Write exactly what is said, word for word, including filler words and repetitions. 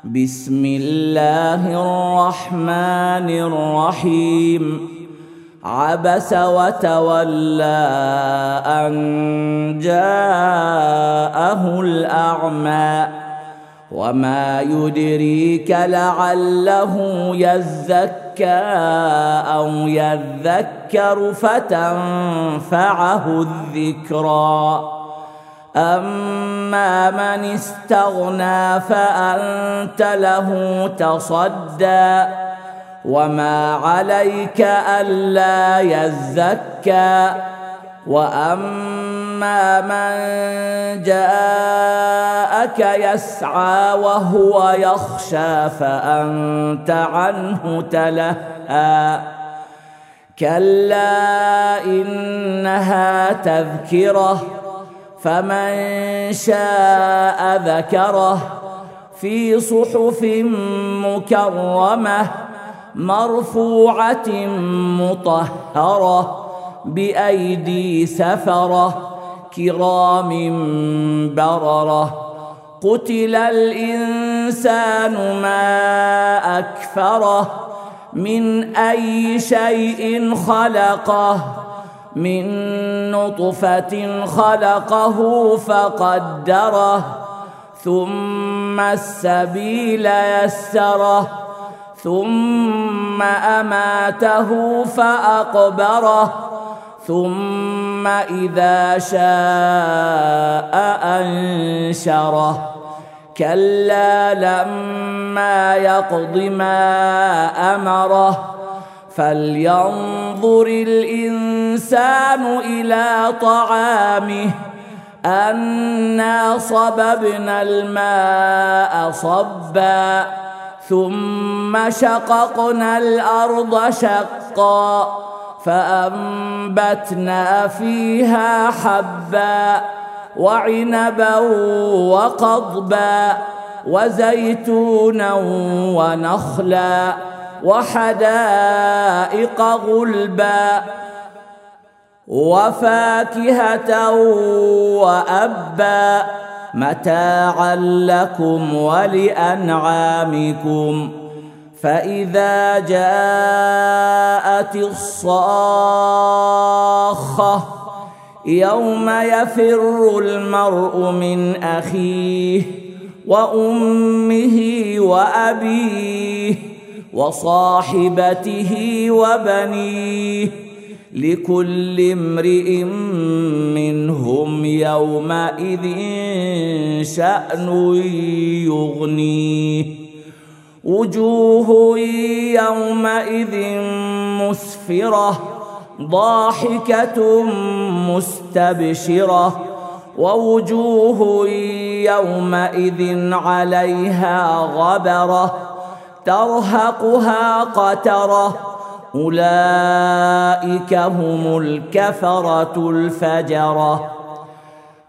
بسم الله الرحمن الرحيم. عبس وتولى أن جاءه الأعمى وما يدريك لعله يزكى أو يذكر فتنفعه الذكرى. أما من استغنى فأنت له تصدى وما عليك ألا يزكى. وأما من جاءك يسعى وهو يخشى فأنت عنه تلهى. كلا إنها تذكرة فمن شاء ذكره في صحف مكرمة مرفوعة مطهرة بأيدي سفرة كرام بررة. قتل الإنسان ما أكفره من أي شيء خلقه من نطفة خلقه فقدره ثم السبيل يسره ثم أماته فأقبره ثم إذا شاء أنشره. كلا لما يقض ما أمره فلينظر الإنسان إلى طعامه أنا صببنا الماء صبا ثم شققنا الأرض شقا فأنبتنا فيها حبا وعنبا وقضبا وزيتونا ونخلا وحدائق غلبا وفاكهة وأبا متاعا لكم ولأنعامكم. فإذا جاءت الصاخة يوم يفر المرء من أخيه وأمه وأبيه وصاحبته وبنيه لكل امرئ منهم يومئذ شأن يغنيه. وجوه يومئذ مسفرة ضاحكة مستبشرة ووجوه يومئذ عليها غبرة ترهقها قترة أولئك هم الكفرة الفجرة.